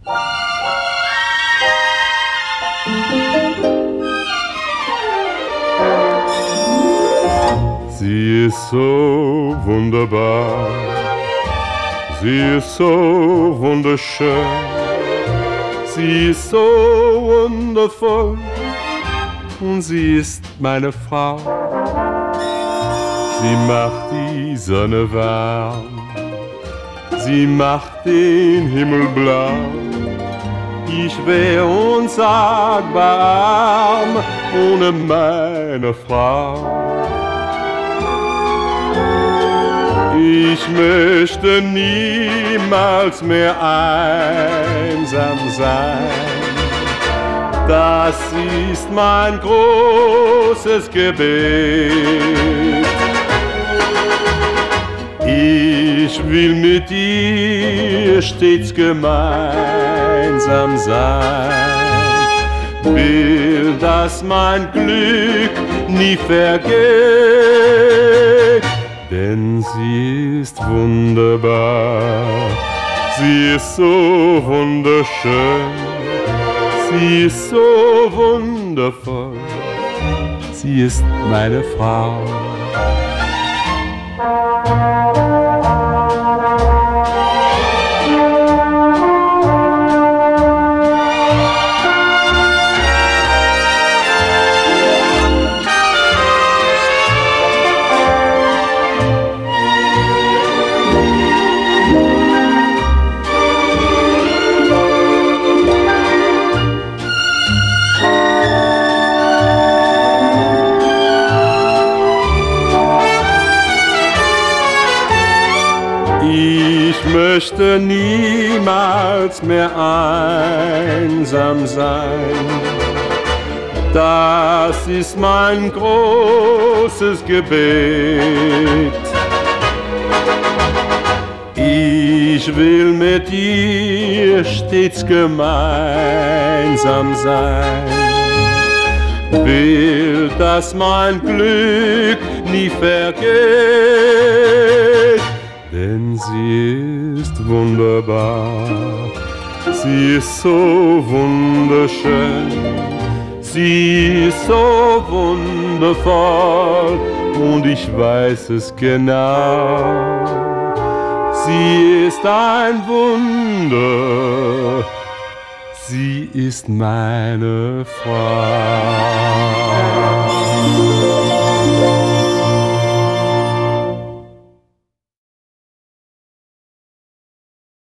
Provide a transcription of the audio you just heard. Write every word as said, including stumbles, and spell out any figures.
Sie ist so wunderbar, sie ist so wunderschön, sie ist so wundervoll und sie ist meine Frau. Sie macht die Sonne warm, sie macht den Himmel blau. Ich wär unsagbar arm ohne meine Frau. Ich möchte niemals mehr einsam sein. Das ist mein großes Gebet. Ich will mit dir stets gemeinsam sein, will, dass mein Glück nie vergeht. Denn sie ist wunderbar, sie ist so wunderschön, sie ist so wundervoll, sie ist meine Frau. Ich möchte niemals mehr einsam sein. Das ist mein großes Gebet. Ich will mit dir stets gemeinsam sein, will, dass mein Glück nie vergeht. Denn sie ist wunderbar, sie ist so wunderschön, sie ist so wundervoll und ich weiß es genau. Sie ist ein Wunder, sie ist meine Frau.